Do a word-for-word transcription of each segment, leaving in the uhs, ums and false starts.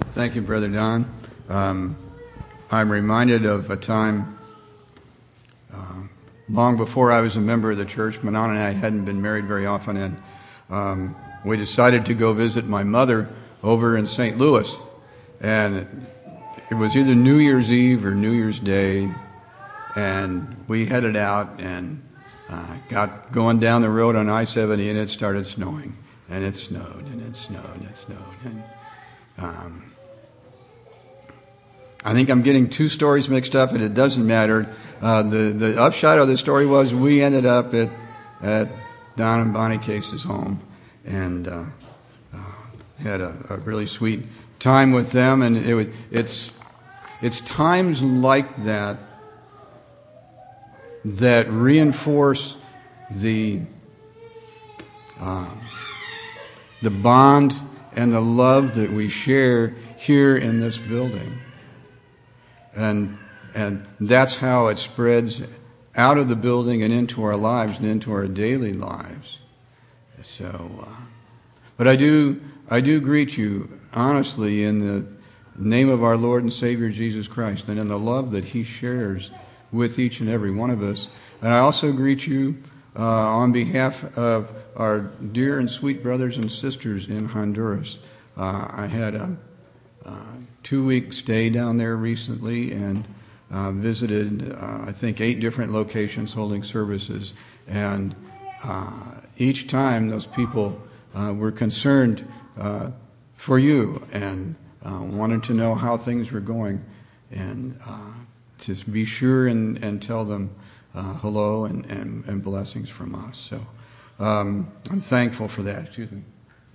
Thank you, Brother Don. Um, I'm reminded of a time uh, long before I was a member of the church. Manon and I hadn't been married very often, and um, we decided to go visit my mother over in Saint Louis. And it was either New Year's Eve or New Year's Day, and we headed out and uh, got going down the road on I seventy, and it started snowing, and it snowed, and it snowed, and it snowed. And um, I think I'm getting two stories mixed up, and it doesn't matter. Uh, the the upshot of the story was we ended up at at Don and Bonnie Case's home, and uh, uh, had a, a really sweet time with them. And it was, it's it's times like that that reinforce the uh, the bond and the love that we share here in this building. And and that's how it spreads out of the building and into our lives and into our daily lives. So, uh, but I do I do greet you honestly in the name of our Lord and Savior Jesus Christ, and in the love that He shares with each and every one of us. And I also greet you uh, on behalf of our dear and sweet brothers and sisters in Honduras. Uh, I had a uh, two-week stay down there recently, and uh, visited, uh, I think, eight different locations holding services. And uh, each time those people uh, were concerned uh, for you and uh, wanted to know how things were going, and uh, to be sure and, and tell them uh, hello and, and, and blessings from us. So um, I'm thankful for that. Excuse me.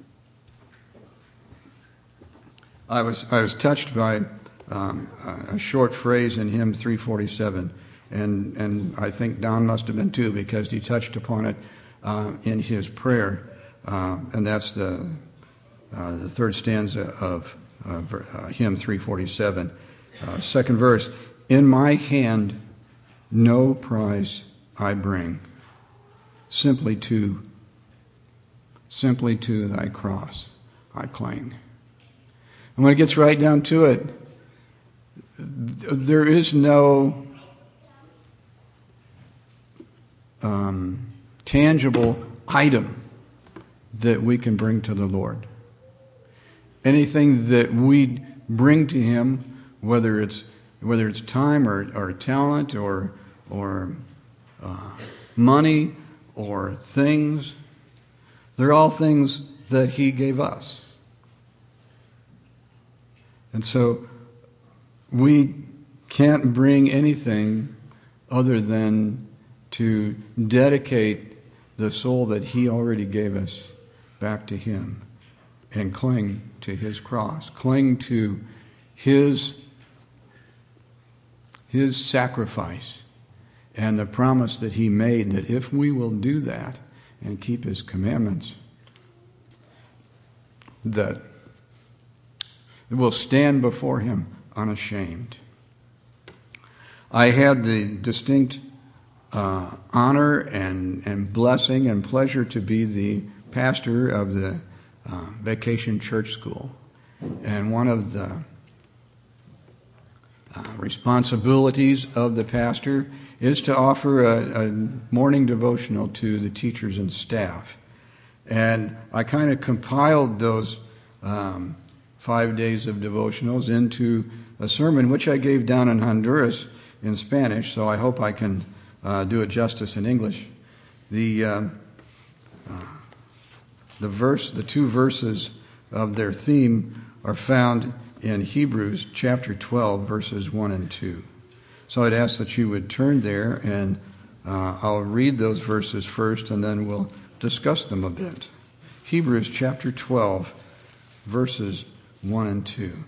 I was I was touched by um, a short phrase in hymn three forty-seven, and and I think Don must have been too, because he touched upon it uh, in his prayer, uh, and that's the uh, the third stanza of uh, hymn three forty-seven, uh, second verse. In my hand, no prize I bring, simply to simply to thy cross I cling. And when it gets right down to it, there is no um, tangible item that we can bring to the Lord. Anything that we bring to Him, whether it's whether it's time or, or talent or or uh, money or things, they're all things that He gave us. And so we can't bring anything other than to dedicate the soul that He already gave us back to Him and cling to His cross, cling to His, His sacrifice and the promise that He made that if we will do that and keep His commandments, that will stand before Him unashamed. I had the distinct uh, honor and, and blessing and pleasure to be the pastor of the uh, Vacation Church School. And one of the uh, responsibilities of the pastor is to offer a, a morning devotional to the teachers and staff. And I kind of compiled those um, five days of devotionals into a sermon, which I gave down in Honduras in Spanish, so I hope I can uh, do it justice in English. The uh, uh, the verse, the two verses of their theme are found in Hebrews chapter twelve, verses one and two. So I'd ask that you would turn there, and uh, I'll read those verses first, and then we'll discuss them a bit. Hebrews chapter twelve, verses one and two.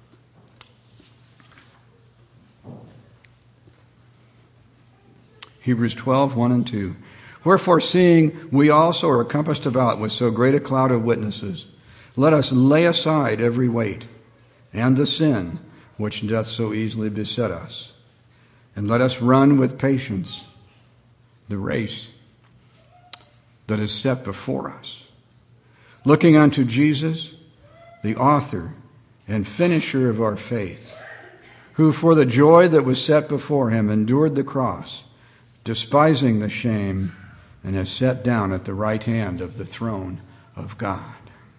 Hebrews twelve, one and two. Wherefore, seeing we also are compassed about with so great a cloud of witnesses, let us lay aside every weight and the sin which doth so easily beset us, and let us run with patience the race that is set before us, looking unto Jesus, the author and finisher of our faith, who for the joy that was set before him endured the cross, despising the shame, and has sat down at the right hand of the throne of God.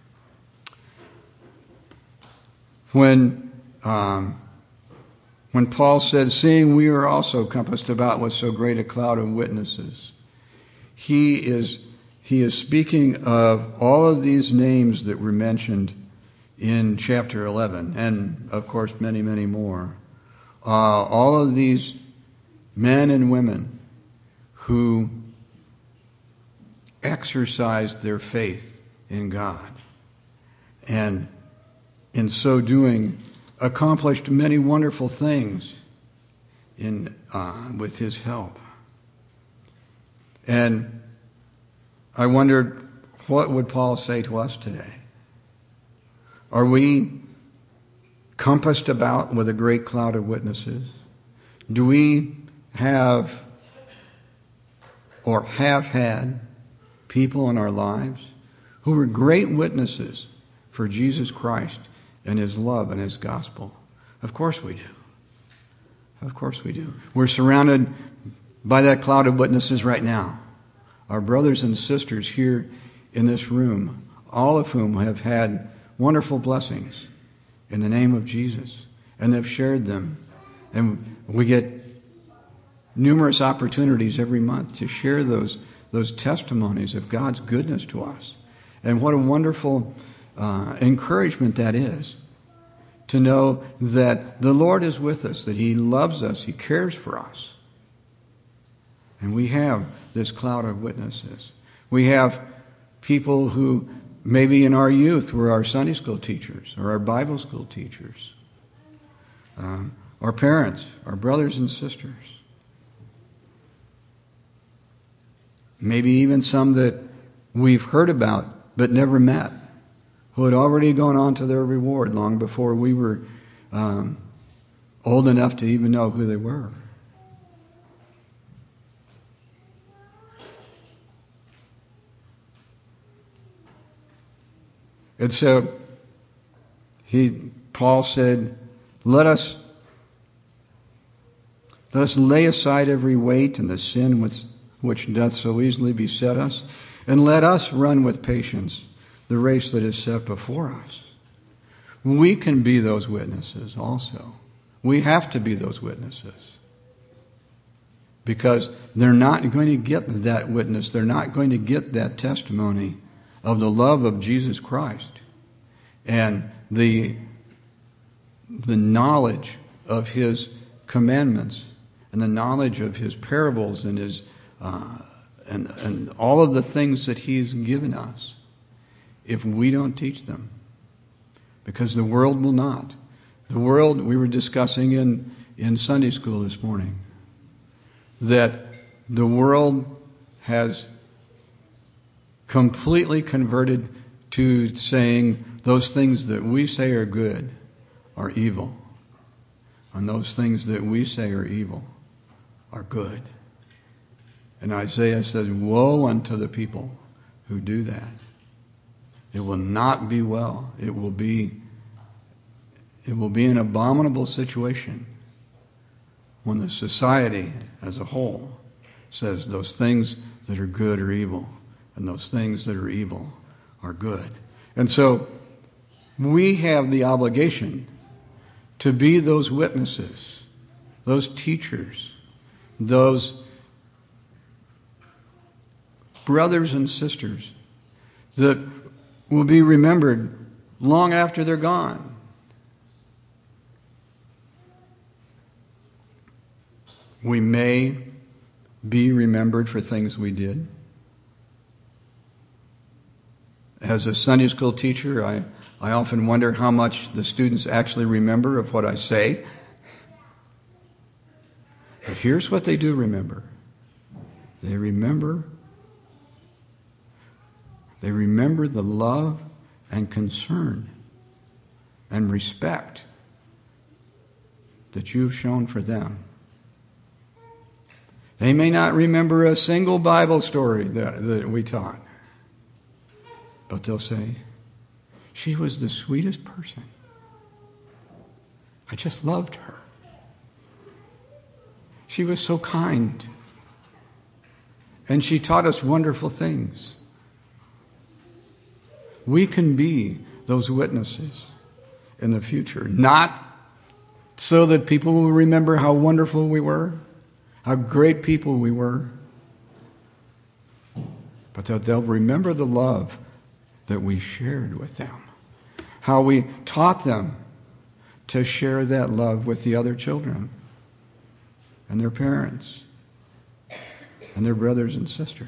When um, when Paul said, seeing we are also compassed about with so great a cloud of witnesses, he is he is speaking of all of these names that were mentioned in chapter eleven, and of course many, many more. Uh, all of these men and women who exercised their faith in God, and in so doing accomplished many wonderful things in uh, with his help. And I wondered, what would Paul say to us today? Are we compassed about with a great cloud of witnesses? Do we have or have had people in our lives who were great witnesses for Jesus Christ and his love and his gospel? Of course we do. Of course we do. We're surrounded by that cloud of witnesses right now. Our brothers and sisters here in this room, all of whom have had wonderful blessings in the name of Jesus, and they've shared them. And we get numerous opportunities every month to share those, those testimonies of God's goodness to us. And what a wonderful uh, encouragement that is, to know that the Lord is with us, that he loves us, he cares for us. And we have this cloud of witnesses. We have people who maybe in our youth were our Sunday school teachers or our Bible school teachers, um, our parents, our brothers and sisters. Maybe even some that we've heard about but never met, who had already gone on to their reward long before we were um, old enough to even know who they were. And so he, Paul said, let us, let us lay aside every weight and the sin with, which doth so easily beset us, and let us run with patience the race that is set before us. We can be those witnesses also. We have to be those witnesses. Because they're not going to get that witness, they're not going to get that testimony of the love of Jesus Christ and the, the knowledge of his commandments and the knowledge of his parables and his uh, and, and all of the things that he's given us if we don't teach them. Because the world will not. The world, we were discussing in, in Sunday school this morning, that the world has completely converted to saying those things that we say are good are evil, and those things that we say are evil are good. And Isaiah says, woe unto the people who do that. It will not be well. It will be, it will be an abominable situation when the society as a whole says those things that are good are evil, and those things that are evil are good. And so we have the obligation to be those witnesses, those teachers, those brothers and sisters that will be remembered long after they're gone. We may be remembered for things we did. As a Sunday school teacher, I, I often wonder how much the students actually remember of what I say. But here's what they do remember. They remember They remember the love and concern and respect that you've shown for them. They may not remember a single Bible story that, that we taught, but they'll say, she was the sweetest person I just loved her. She was so kind. And she taught us wonderful things. We can be those witnesses in the future. Not so that people will remember how wonderful we were, how great people we were, but that they'll remember the love that we shared with them. How we taught them to share that love with the other children and their parents and their brothers and sisters.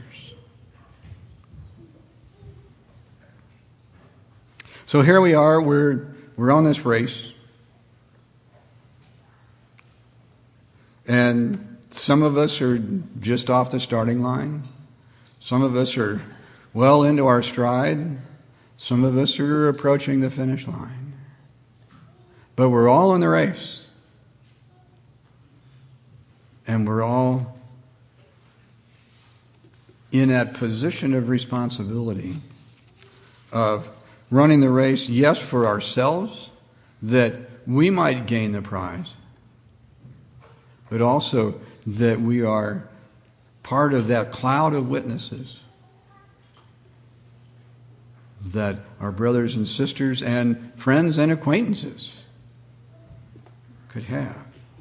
So here we are, we're, we're on this race. And some of us are just off the starting line. Some of us are well into our stride. Some of us are approaching the finish line. But we're all in the race. And we're all in that position of responsibility of running the race, yes, for ourselves, that we might gain the prize, but also that we are part of that cloud of witnesses that our brothers and sisters and friends and acquaintances could have.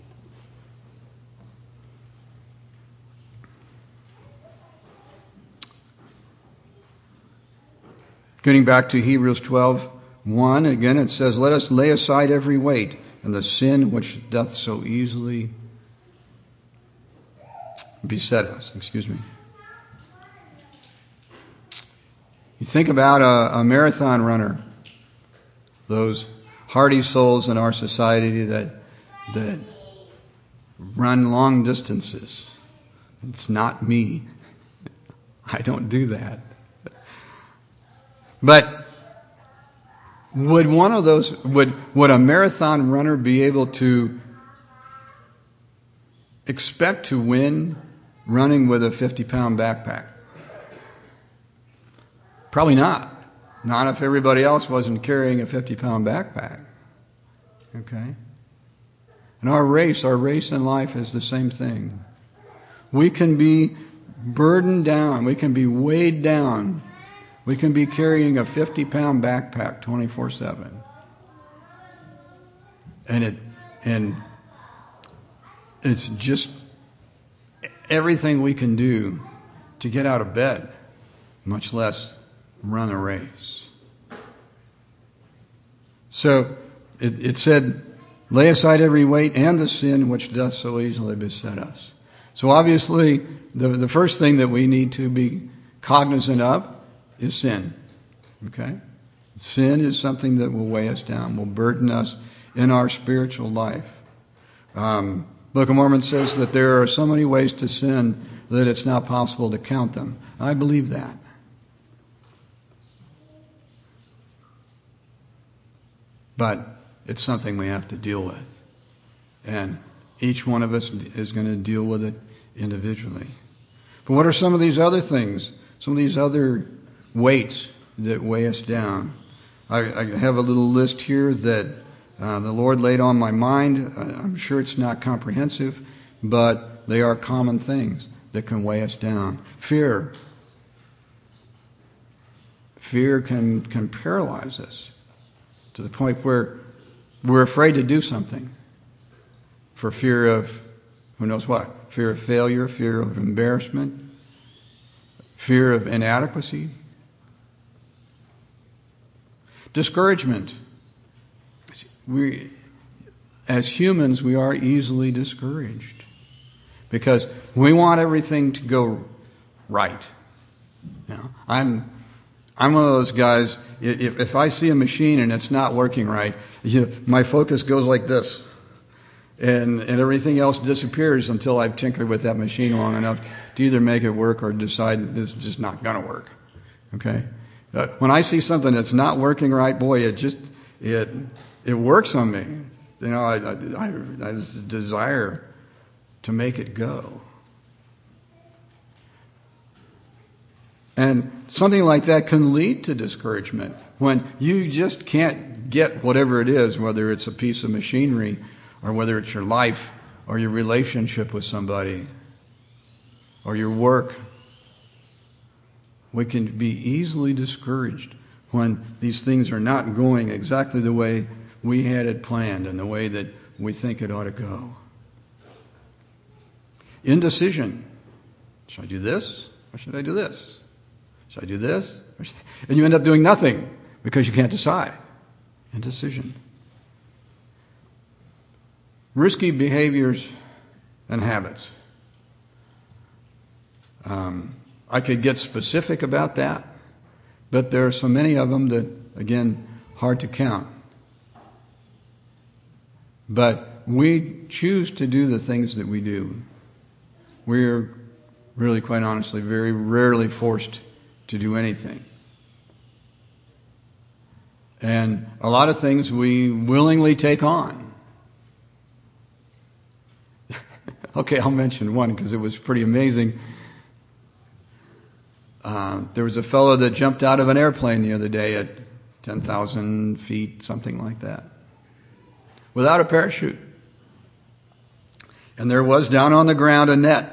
Getting back to Hebrews twelve one, again it says, "Let us lay aside every weight and the sin which doth so easily beset us." Excuse me. You think about a, a marathon runner, those hardy souls in our society that that run long distances. It's not me. I don't do that. But would one of those, would, would a marathon runner be able to expect to win running with a fifty-pound backpack? Probably not. Not if everybody else wasn't carrying a fifty-pound backpack. Okay? And our race, our race in life is the same thing. We can be burdened down. We can be weighed down. We can be carrying a fifty-pound backpack twenty-four seven. And it, and it's just everything we can do to get out of bed, much less run a race. So it, it said, "Lay aside every weight and the sin which doth so easily beset us." So obviously, the, the first thing that we need to be cognizant of is sin. Okay? Sin is something that will weigh us down, will burden us in our spiritual life. Um, Book of Mormon says that there are so many ways to sin that it's not possible to count them. I believe that. But it's something we have to deal with. And each one of us is going to deal with it individually. But what are some of these other things? Some of these other weights that weigh us down? I, I have a little list here that uh, the Lord laid on my mind. I'm sure it's not comprehensive, but they are common things that can weigh us down. Fear. Fear can, can paralyze us to the point where we're afraid to do something for fear of, who knows what, fear of failure, fear of embarrassment, fear of inadequacy. Discouragement. We, as humans, we are easily discouraged because we want everything to go right. You know, I'm I'm one of those guys. If if I see a machine and it's not working right, you know, my focus goes like this, and and everything else disappears until I've tinkered with that machine long enough to either make it work or decide this is just not going to work. Okay. Uh, when I see something that's not working right, boy, it just it it works on me. You know, I I, I have this desire to make it go. And something like that can lead to discouragement when you just can't get whatever it is, whether it's a piece of machinery or whether it's your life, or your relationship with somebody, or your work. We can be easily discouraged when these things are not going exactly the way we had it planned and the way that we think it ought to go. Indecision. Should I do this, or should I do this? Should I do this? Or should I... And you end up doing nothing because you can't decide. Indecision. Risky behaviors and habits. Um, I could get specific about that, but there are so many of them that, again, hard to count. But we choose to do the things that we do. We're really, quite honestly, very rarely forced to do anything. And a lot of things we willingly take on. Okay, I'll mention one because it was pretty amazing. Uh, there was a fellow that jumped out of an airplane the other day at ten thousand feet, something like that, without a parachute. And there was down on the ground a net.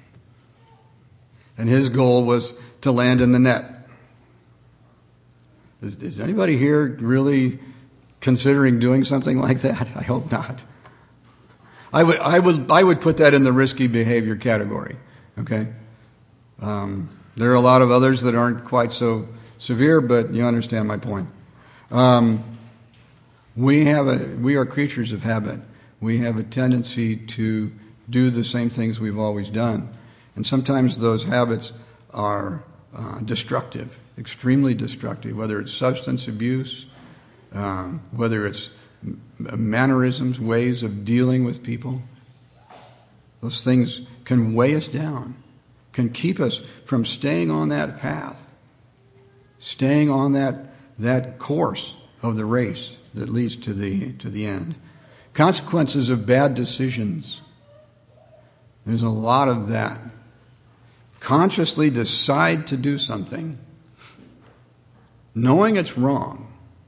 And his goal was to land in the net. Is, is anybody here really considering doing something like that? I hope not. I would, I would, I would put that in the risky behavior category. Okay. Um, there are a lot of others that aren't quite so severe, but you understand my point. Um, we have a, we are creatures of habit. We have a tendency to do the same things we've always done, and sometimes those habits are uh, destructive, extremely destructive. Whether it's substance abuse, um, whether it's mannerisms, ways of dealing with people. Those things can weigh us down, can keep us from staying on that path, staying on that that course of the race that leads to the to the end. Consequences of bad decisions. There's a lot of that. Consciously decide to do something, knowing it's wrong.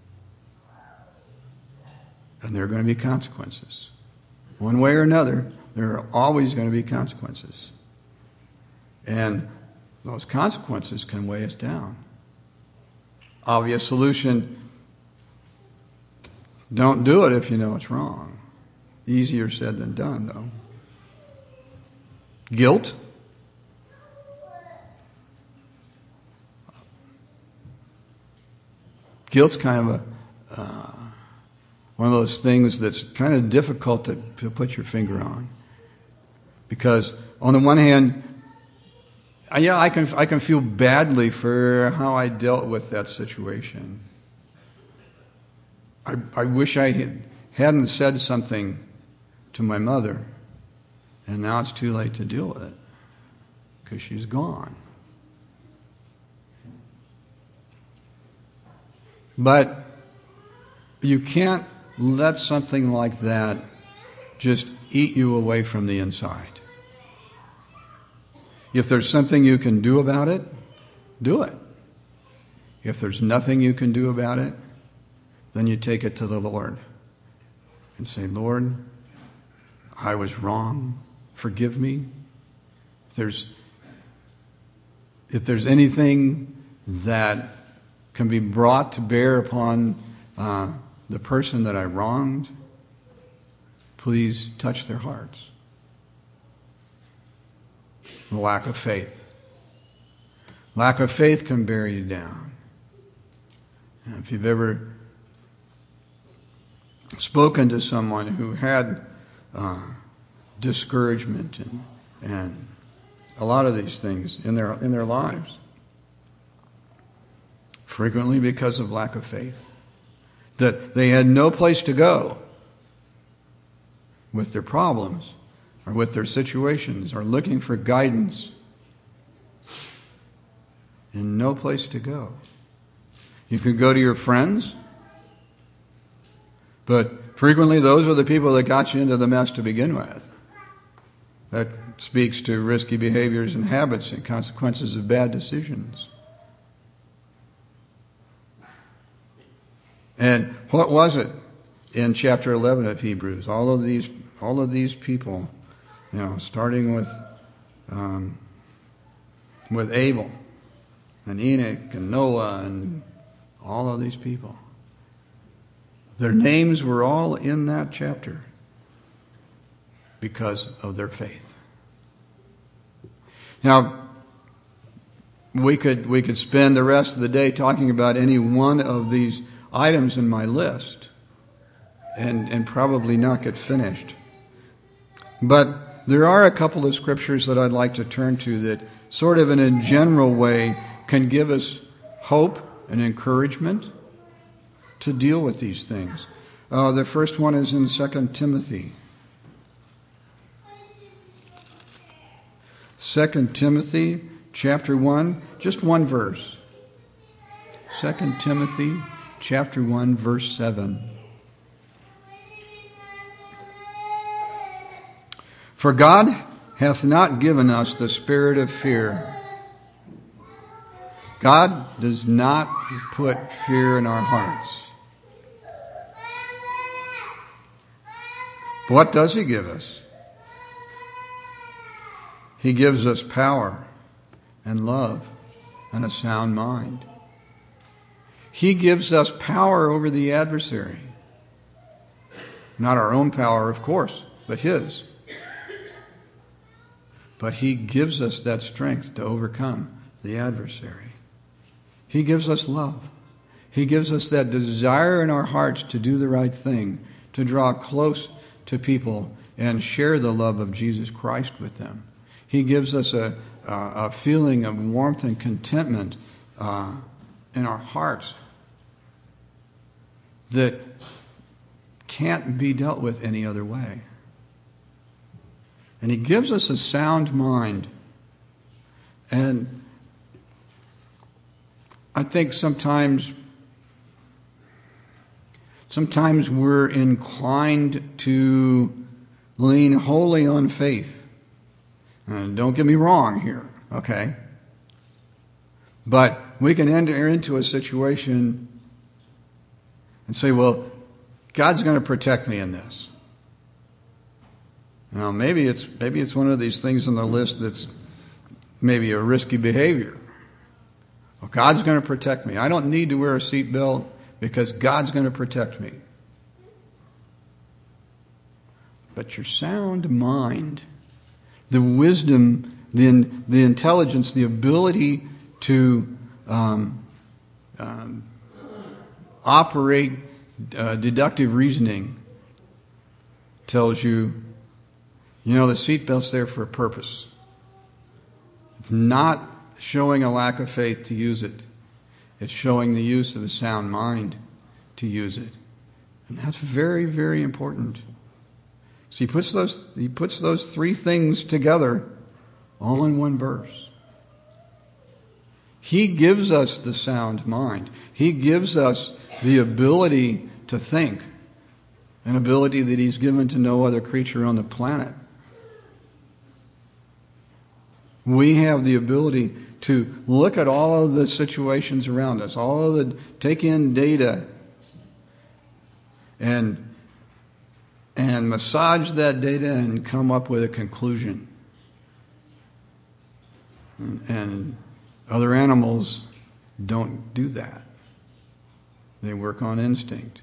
And there are going to be consequences. One way or another, there are always going to be consequences. And those consequences can weigh us down. Obvious solution, don't do it if you know it's wrong. Easier said than done, though. Guilt. Guilt's kind of a... Uh, One of those things that's kind of difficult to, to put your finger on, because on the one hand, yeah, I can I can feel badly for how I dealt with that situation. I I wish I had, hadn't said something to my mother, and now it's too late to deal with it because she's gone. But you can't let something like that just eat you away from the inside. If there's something you can do about it, do it. If there's nothing you can do about it, then you take it to the Lord and say, Lord, I was wrong. Forgive me. If there's, if there's anything that can be brought to bear upon uh, the person that I wronged, please touch their hearts. The lack of faith. Lack of faith can bear you down. And if you've ever spoken to someone who had uh, discouragement and, and a lot of these things in their in their lives, frequently because of lack of faith, that they had no place to go with their problems or with their situations or looking for guidance, and no place to go. You could go to your friends, but frequently those are the people that got you into the mess to begin with. That speaks to risky behaviors and habits and consequences of bad decisions. And what was it in chapter eleven of Hebrews. All of these, all of these people, you know, starting with um, with Abel and Enoch and Noah and all of these people. Their names were all in that chapter because of their faith. Now, we could we could spend the rest of the day talking about any one of these items in my list and, and probably not get finished. But there are a couple of scriptures that I'd like to turn to that sort of in a general way can give us hope and encouragement to deal with these things. Uh, the first one is in Second Timothy. Second Timothy chapter one, just one verse. Second Timothy chapter one, verse seven. For God hath not given us the spirit of fear. God does not put fear in our hearts. What does He give us? He gives us power and love and a sound mind. He gives us power over the adversary. Not our own power, of course, but His. But He gives us that strength to overcome the adversary. He gives us love. He gives us that desire in our hearts to do the right thing, to draw close to people and share the love of Jesus Christ with them. He gives us a, a, a feeling of warmth and contentment uh, in our hearts that can't be dealt with any other way. And He gives us a sound mind. And I think sometimes, sometimes we're inclined to lean wholly on faith. And don't get me wrong here, okay? But we can enter into a situation and say, well, God's going to protect me in this. Now, maybe it's maybe it's one of these things on the list that's maybe a risky behavior. Well, God's going to protect me. I don't need to wear a seatbelt because God's going to protect me. But your sound mind, the wisdom, the, the intelligence, the ability to um, um, operate uh, deductive reasoning tells you, you know, the seatbelt's there for a purpose. It's not showing a lack of faith to use it. It's showing the use of a sound mind to use it. And that's very, very important. So he puts those he puts those three things together all in one verse. He gives us the sound mind. He gives us the ability to think, an ability that He's given to no other creature on the planet. We have the ability to look at all of the situations around us, all of the take in data and and massage that data and come up with a conclusion. And, and other animals don't do that. They work on instinct.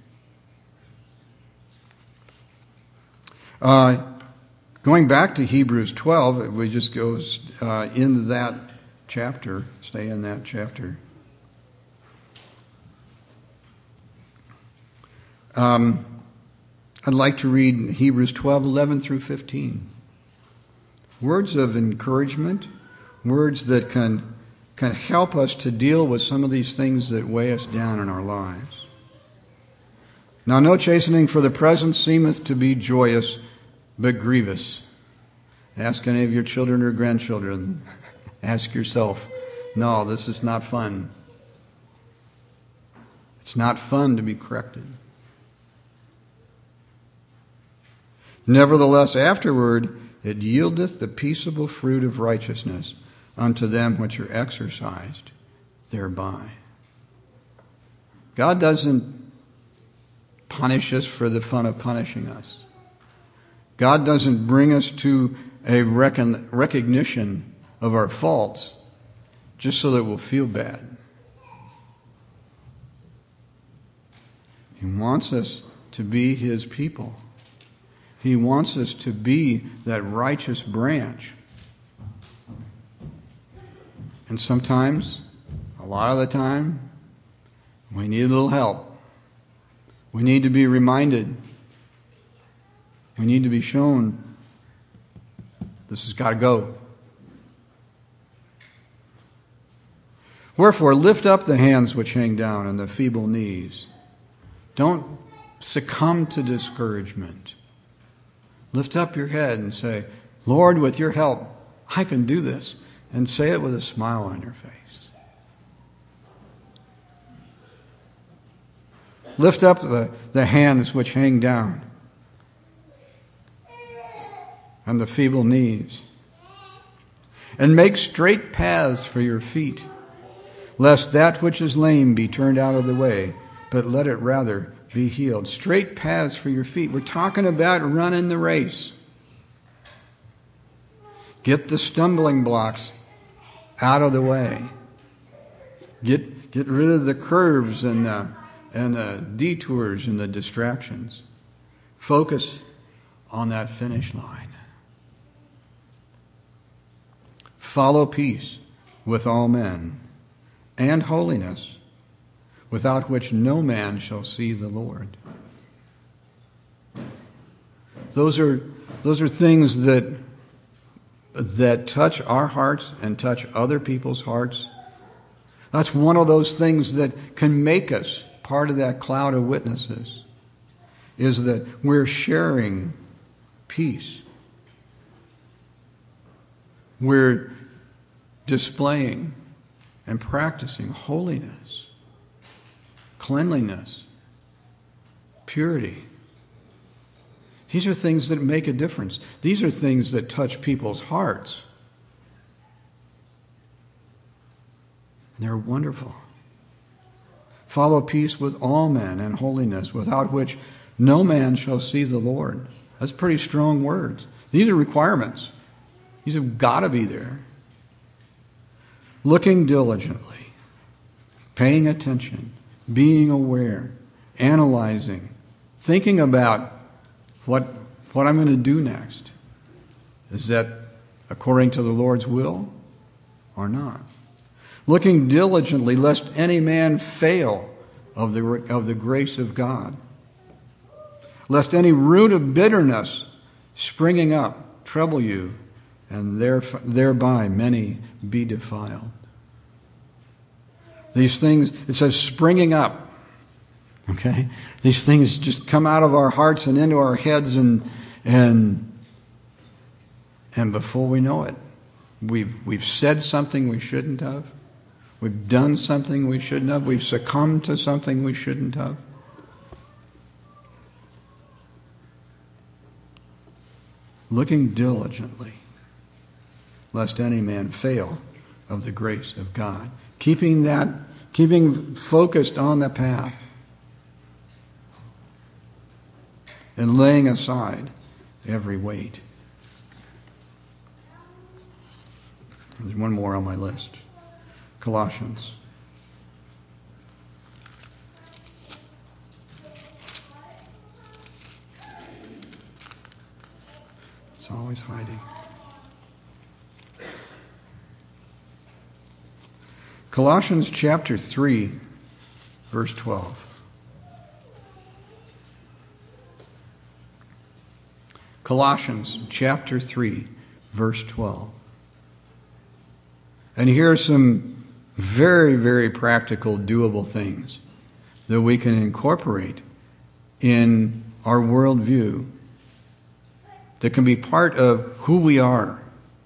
Uh, going back to Hebrews twelve, it we just goes uh, in that chapter, stay in that chapter. Um, I'd like to read Hebrews twelve, eleven through fifteen. Words of encouragement, words that can, can help us to deal with some of these things that weigh us down in our lives. Now no chastening for the present seemeth to be joyous, but grievous. Ask any of your children or grandchildren. Ask yourself, no, this is not fun. It's not fun to be corrected. Nevertheless, afterward, it yieldeth the peaceable fruit of righteousness unto them which are exercised thereby. God doesn't punish us for the fun of punishing us. God doesn't bring us to a recon- recognition of our faults just so that we'll feel bad. He wants us to be His people. He wants us to be that righteous branch. And sometimes, a lot of the time, we need a little help. We need to be reminded. We need to be shown this has got to go. Wherefore, lift up the hands which hang down and the feeble knees. Don't succumb to discouragement. Lift up your head and say, Lord, with your help, I can do this. And say it with a smile on your face. Lift up the, the hands which hang down and the feeble knees. And make straight paths for your feet, lest that which is lame be turned out of the way, but let it rather be healed. Straight paths for your feet. We're talking about running the race. Get the stumbling blocks out of the way. Get get rid of the curves and the and the detours and the distractions. Focus on that finish line. Follow peace with all men and holiness, without which no man shall see the Lord. Those are those are things that that touch our hearts and touch other people's hearts. That's one of those things that can make us part of that cloud of witnesses, is that we're sharing peace. We're displaying and practicing holiness, cleanliness, purity. These are things that make a difference. These are things that touch people's hearts. And they're wonderful. Follow peace with all men and holiness, without which no man shall see the Lord. That's pretty strong words. These are requirements. These have got to be there. Looking diligently, paying attention, being aware, analyzing, thinking about what, what I'm going to do next. Is that according to the Lord's will or not? Looking diligently, lest any man fail of the, of the grace of God. Lest any root of bitterness springing up trouble you, and there, thereby many be defiled. These things, it says springing up. Okay? These things just come out of our hearts and into our heads, and and and before we know it, we've we've said something we shouldn't have. We've done something we shouldn't have. We've succumbed to something we shouldn't have. Looking diligently, lest any man fail of the grace of God. Keeping that, keeping focused on the path. And laying aside every weight. There's one more on my list. Colossians. It's always hiding. Colossians chapter three, verse twelve. Colossians chapter three, verse twelve. And here are some very, very practical, doable things that we can incorporate in our worldview that can be part of who we are.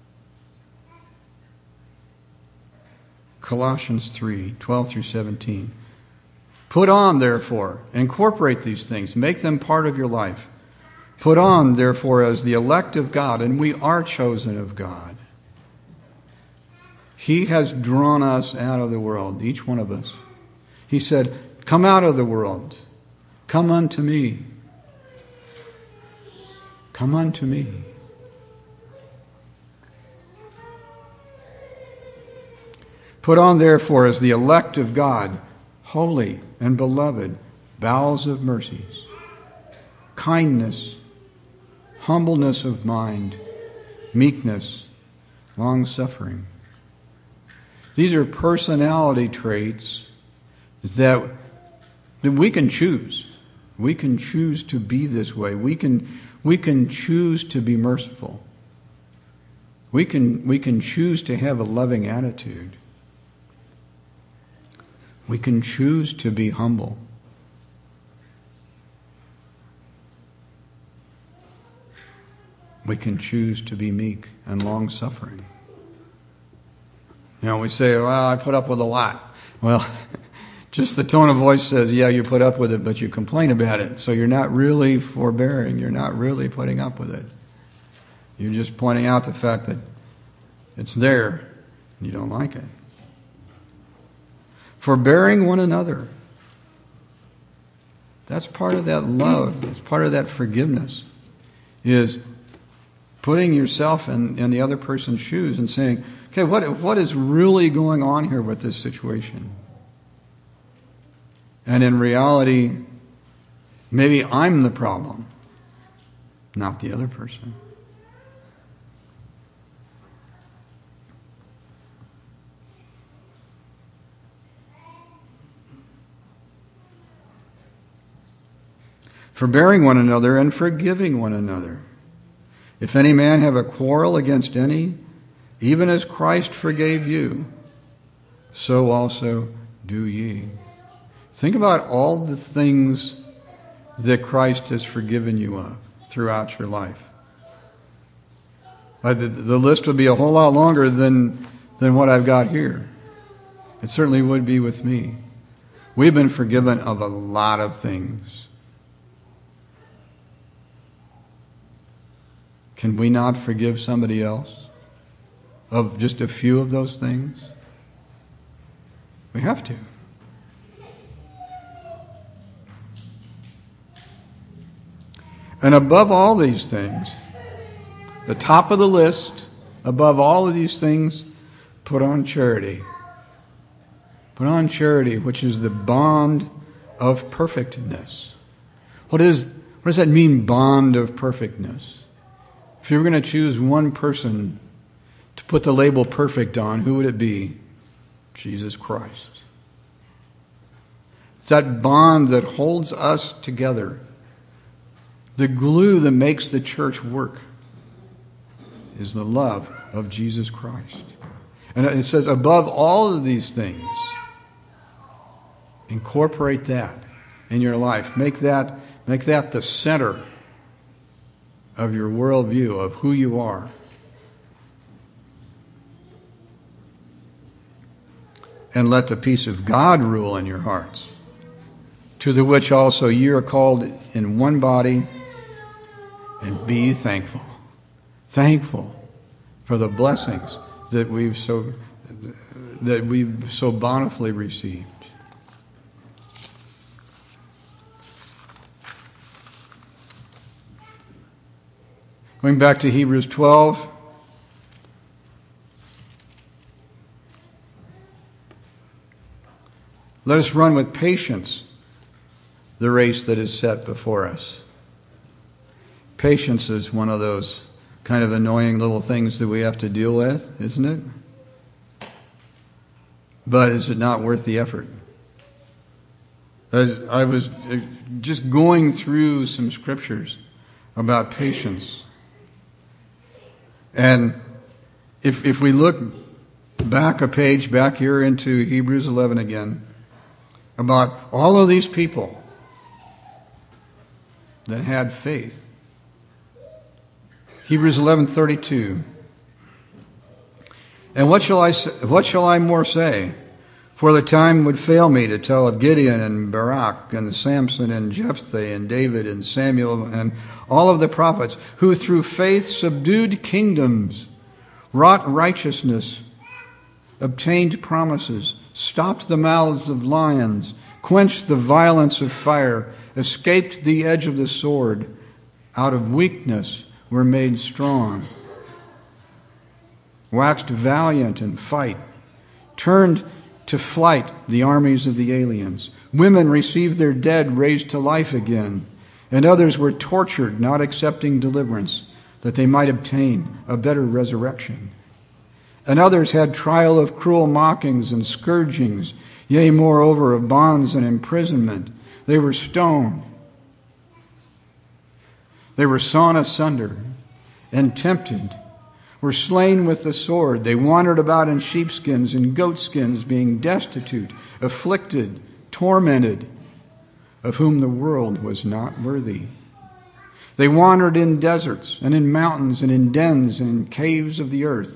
Colossians three, twelve through seventeen. Put on, therefore, incorporate these things, make them part of your life. Put on, therefore, as the elect of God, and we are chosen of God. He has drawn us out of the world, each one of us. He said, come out of the world. Come unto me. Come unto me. Put on, therefore, as the elect of God, holy and beloved, bowels of mercies, kindness, humbleness of mind, meekness, long-suffering. These are personality traits that, that we can choose. We can choose to be this way. We can, we can choose to be merciful. We can, we can choose to have a loving attitude. We can choose to be humble. We can choose to be meek and long-suffering. You know, we say, well, I put up with a lot. Well, just the tone of voice says, yeah, you put up with it, but you complain about it. So you're not really forbearing. You're not really putting up with it. You're just pointing out the fact that it's there and you don't like it. Forbearing one another. That's part of that love. That's part of that forgiveness. Is putting yourself in, in the other person's shoes and saying, okay, what what is really going on here with this situation? And in reality, maybe I'm the problem, not the other person. Forbearing one another and forgiving one another. If any man have a quarrel against any, even as Christ forgave you, so also do ye. Think about all the things that Christ has forgiven you of throughout your life. Uh, the, the list would be a whole lot longer than, than what I've got here. It certainly would be with me. We've been forgiven of a lot of things. Can we not forgive somebody else of just a few of those things? We have to. And above all these things, the top of the list, above all of these things, put on charity. Put on charity, which is the bond of perfectness. What is, what does that mean, bond of perfectness? If you were going to choose one person to put the label perfect on, who would it be? Jesus Christ. It's that bond that holds us together. The glue that makes the church work is the love of Jesus Christ. And it says, above all of these things, incorporate that in your life. Make that, make that the center of your worldview, of who you are. And let the peace of God rule in your hearts, to the which also ye are called in one body, and be thankful. Thankful for the blessings that we've so that we've so bountifully received. Going back to Hebrews twelve. Let us run with patience the race that is set before us. Patience is one of those kind of annoying little things that we have to deal with, isn't it? But is it not worth the effort? As I was just going through some scriptures about patience. And if if we look back a page, back here into Hebrews eleven again, about all of these people that had faith. Hebrews eleven thirty-two. And what shall I what shall I more say? For the time would fail me to tell of Gideon and Barak and Samson and Jephthah and David and Samuel and all of the prophets, who through faith subdued kingdoms, wrought righteousness, obtained promises, stopped the mouths of lions, quenched the violence of fire, escaped the edge of the sword, out of weakness were made strong, waxed valiant in fight, turned to flight the armies of the aliens. Women received their dead raised to life again, and others were tortured, not accepting deliverance, that they might obtain a better resurrection. And others had trial of cruel mockings and scourgings, yea, moreover, of bonds and imprisonment. They were stoned. They were sawn asunder and tempted, were slain with the sword. They wandered about in sheepskins and goatskins, being destitute, afflicted, tormented, of whom the world was not worthy. They wandered in deserts and in mountains and in dens and in caves of the earth.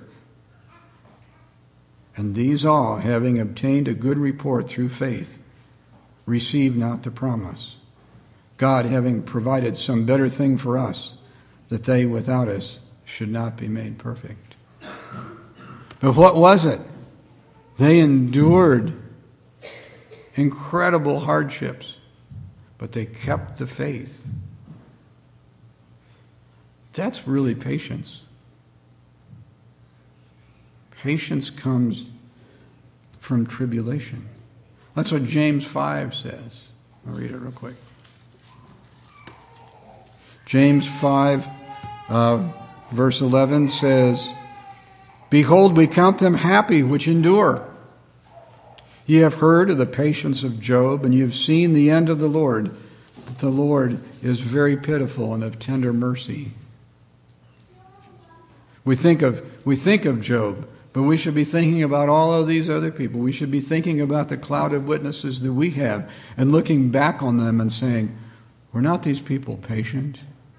And these all, having obtained a good report through faith, received not the promise, God having provided some better thing for us, that they without us should not be made perfect. But what was it? They endured incredible hardships, but they kept the faith. That's really patience. Patience comes from tribulation. That's what James five says. I'll read it real quick. James five, uh, verse eleven says, "Behold, we count them happy which endure. Ye have heard of the patience of Job, and ye have seen the end of the Lord, that the Lord is very pitiful and of tender mercy." We think of we think of Job, but we should be thinking about all of these other people. We should be thinking about the cloud of witnesses that we have and looking back on them and saying, were not these people patient?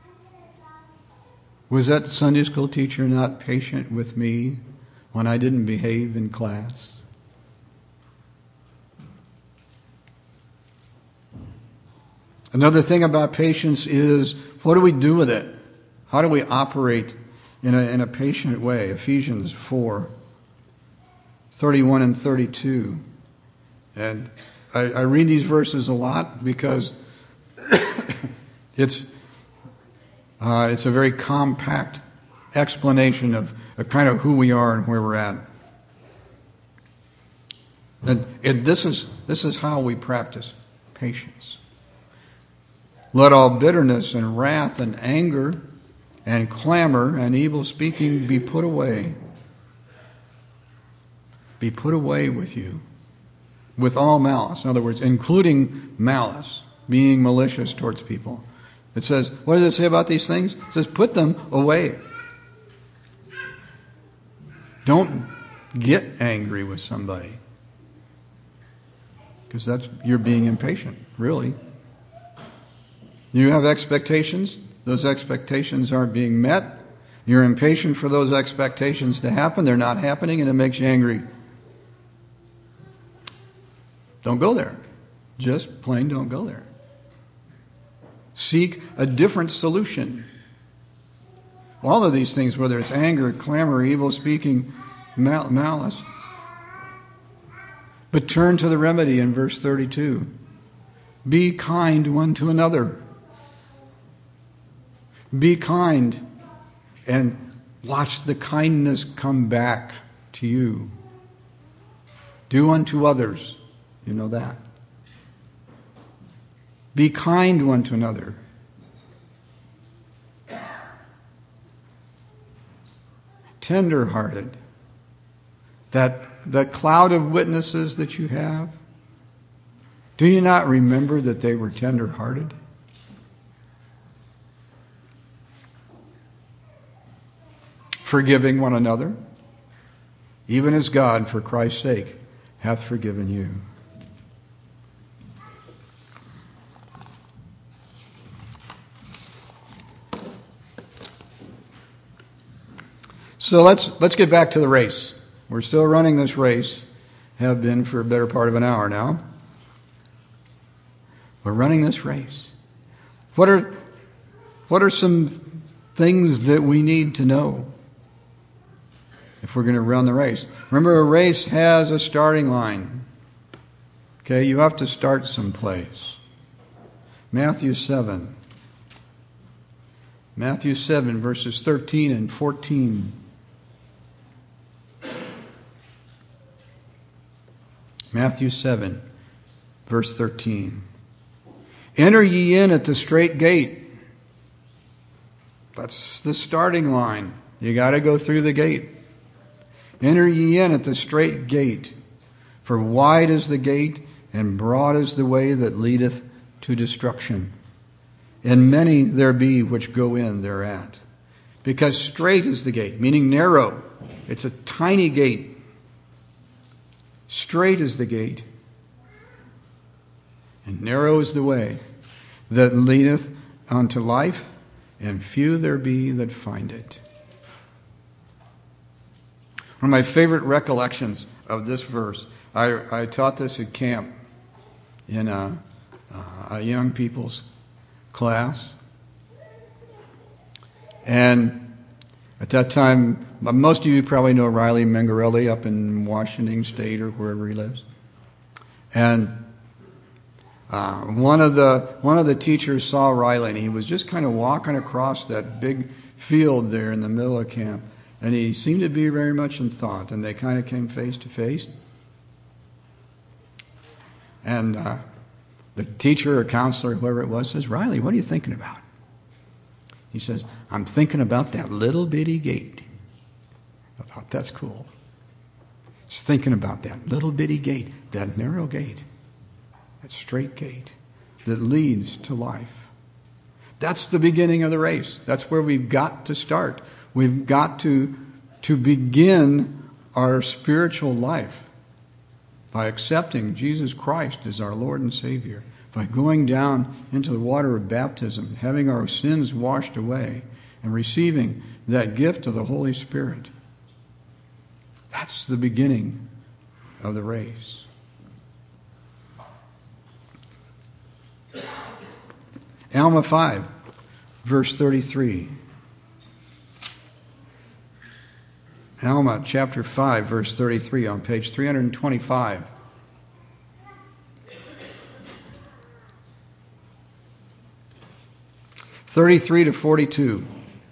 Was that Sunday school teacher not patient with me when I didn't behave in class? Another thing about patience is, what do we do with it? How do we operate in a, in a patient way? Ephesians four, thirty-one and thirty-two. And I, I read these verses a lot because it's uh, it's a very compact explanation of, of kind of who we are and where we're at. And it, this is this is how we practice patience. Let all bitterness and wrath and anger and clamor and evil speaking be put away. Be put away with you, with all malice. In other words, including malice, being malicious towards people. It says, what does it say about these things? It says, put them away. Don't get angry with somebody, because that's you're being impatient, really. You have expectations. Those expectations aren't being met. You're impatient for those expectations to happen. They're not happening, and it makes you angry. Don't go there. Just plain don't go there. Seek a different solution. All of these things, whether it's anger, clamor, evil speaking, mal- malice. But turn to the remedy in verse thirty-two. Be kind one to another. Be kind and watch the kindness come back to you. Do unto others. You know that. Be kind one to another. Tender-hearted. That, that cloud of witnesses that you have, do you not remember that they were tender-hearted? Forgiving one another, even as God, for Christ's sake, hath forgiven you. So let's let's get back to the race. We're still running this race, have been for a better part of an hour now. We're running this race. What are what are some things that we need to know if we're going to run the race? Remember, a race has a starting line. Okay, you have to start someplace. Matthew seven. Matthew seven, verses thirteen and fourteen. Matthew seven, verse thirteen. Enter ye in at the strait gate. That's the starting line. You got to go through the gate. Enter ye in at the strait gate. For wide is the gate, and broad is the way that leadeth to destruction. And many there be which go in thereat. Because strait is the gate, meaning narrow. It's a tiny gate. Strait is the gate, and narrow is the way that leadeth unto life, and few there be that find it. One of my favorite recollections of this verse, I, I taught this at camp in a, a young people's class. And at that time, most of you probably know Riley Mengarelli up in Washington State or wherever he lives. And uh, one of the one of the teachers saw Riley, and he was just kind of walking across that big field there in the middle of camp. And he seemed to be very much in thought, and they kind of came face to face. And uh, the teacher or counselor, whoever it was, says, Riley, what are you thinking about? He says, I'm thinking about that little bitty gate. I thought, that's cool. He's thinking about that little bitty gate, that narrow gate, that straight gate that leads to life. That's the beginning of the race. That's where we've got to start. We've got to, to begin our spiritual life by accepting Jesus Christ as our Lord and Savior, by going down into the water of baptism, having our sins washed away, and receiving that gift of the Holy Spirit. That's the beginning of the race. Alma five, verse thirty-three. Alma chapter five, verse thirty-three on page three hundred twenty-five. thirty-three to forty-two.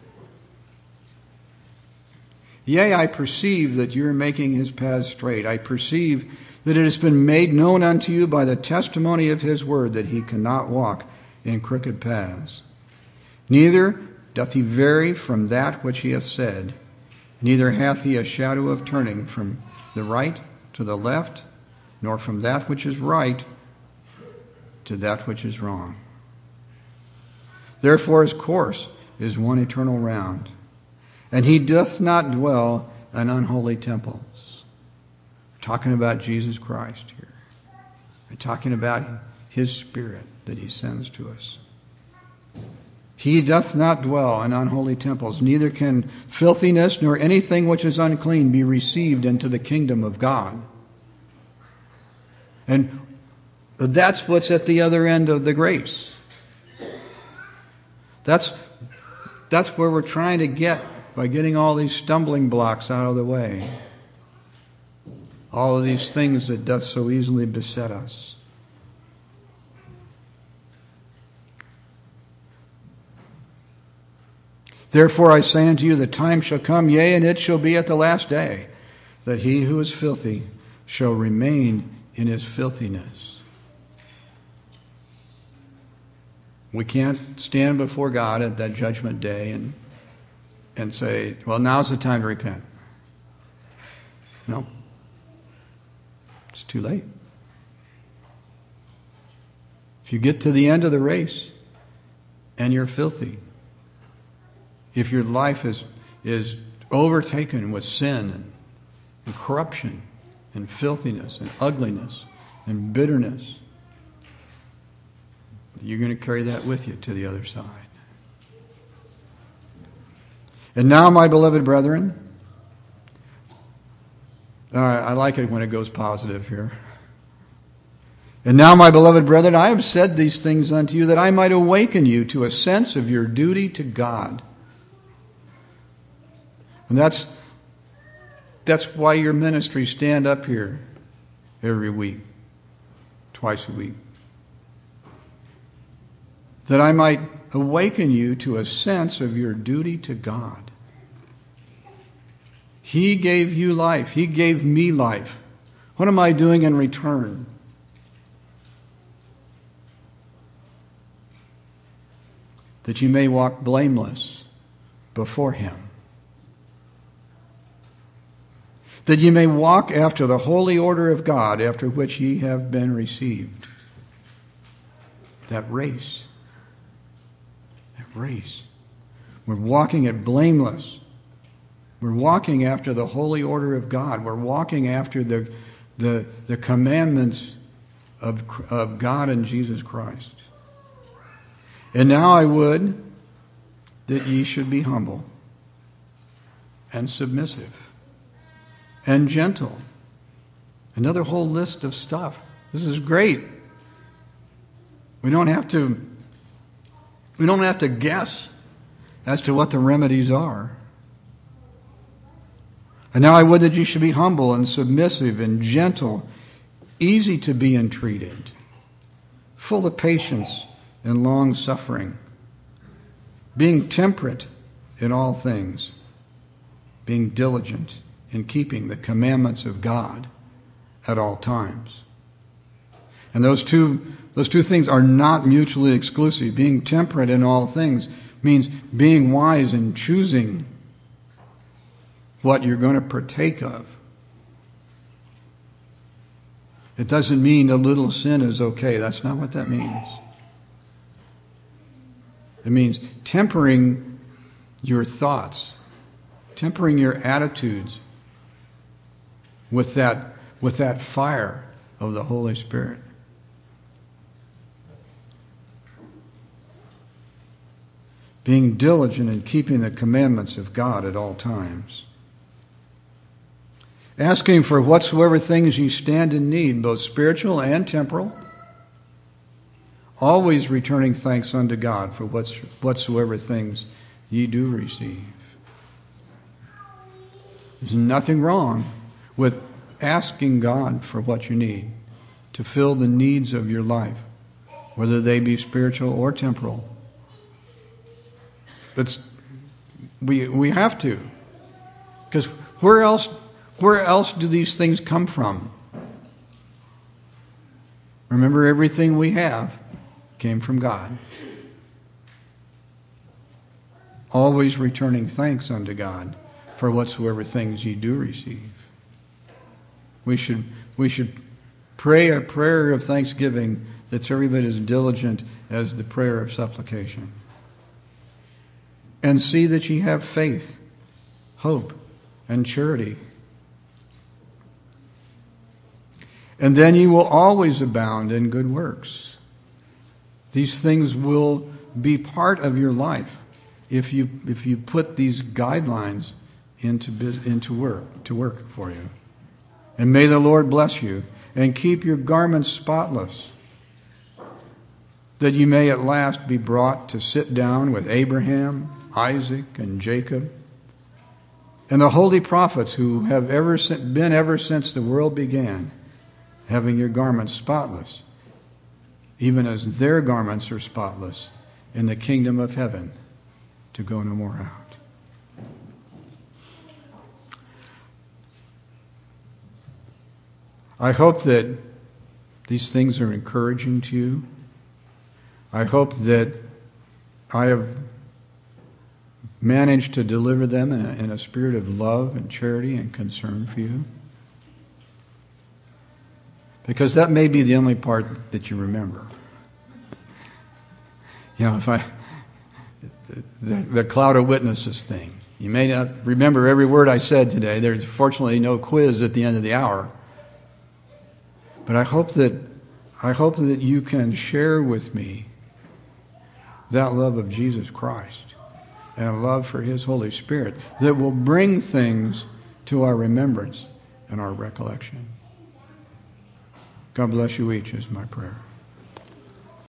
Yea, I perceive that you are making his paths straight. I perceive that it has been made known unto you by the testimony of his word that he cannot walk in crooked paths. Neither doth he vary from that which he hath said, neither hath he a shadow of turning from the right to the left, nor from that which is right to that which is wrong. Therefore his course is one eternal round, and he doth not dwell in unholy temples. We're talking about Jesus Christ here. We're talking about his Spirit that he sends to us. He doth not dwell in unholy temples, neither can filthiness nor anything which is unclean be received into the kingdom of God. And that's what's at the other end of the grace. That's, that's where we're trying to get by getting all these stumbling blocks out of the way. All of these things that doth so easily beset us. Therefore I say unto you, the time shall come, yea, and it shall be at the last day, that he who is filthy shall remain in his filthiness. We can't stand before God at that judgment day and, and say, well, now's the time to repent. No. It's too late. If you get to the end of the race and you're filthy, if your life is, is overtaken with sin and, and corruption and filthiness and ugliness and bitterness, you're going to carry that with you to the other side. And now, my beloved brethren, uh, I like it when it goes positive here. And now, my beloved brethren, I have said these things unto you that I might awaken you to a sense of your duty to God. And that's that's why your ministries stand up here every week, twice a week. that I might awaken you to a sense of your duty to God. He gave you life. He gave me life. What am I doing in return? That you may walk blameless before Him. That ye may walk after the holy order of God, after which ye have been received. That race. That race. We're walking it blameless. We're walking after the holy order of God. We're walking after the, the, the commandments of, of God and Jesus Christ. And now I would that ye should be humble and submissive and gentle. Another whole list of stuff. This is great. We don't have to, we don't have to guess as to what the remedies are. And now I would that you should be humble and submissive and gentle, easy to be entreated, full of patience and long suffering, being temperate in all things, being diligent in keeping the commandments of God at all times. And those two, those two things are not mutually exclusive. Being temperate in all things means being wise in choosing what you're going to partake of. It doesn't mean a little sin is okay. That's not what that means. It means tempering your thoughts, tempering your attitudes with that, with that fire of the Holy Spirit. Being diligent in keeping the commandments of God at all times. Asking for whatsoever things ye stand in need, both spiritual and temporal. Always returning thanks unto God for whatsoever things ye do receive. There's nothing wrong with asking God for what you need to fill the needs of your life, whether they be spiritual or temporal. That's, we we have to. Because where else where else do these things come from? Remember, everything we have came from God. Always returning thanks unto God for whatsoever things ye do receive. We should we should pray a prayer of thanksgiving that's every bit as diligent as the prayer of supplication. And see that ye have faith, hope, and charity. And then ye will always abound in good works. These things will be part of your life if you if you put these guidelines into into work to work for you. And may the Lord bless you and keep your garments spotless, that ye may at last be brought to sit down with Abraham, Isaac, and Jacob, and the holy prophets who have ever been ever since the world began, having your garments spotless, even as their garments are spotless in the kingdom of heaven, to go no more out. I hope that these things are encouraging to you. I hope that I have managed to deliver them in a, in a spirit of love and charity and concern for you. Because that may be the only part that you remember. You know, if I, the, the cloud of witnesses thing. You may not remember every word I said today. There's fortunately no quiz at the end of the hour. But I hope that, I hope that you can share with me that love of Jesus Christ and a love for His Holy Spirit that will bring things to our remembrance and our recollection. God bless you each is my prayer.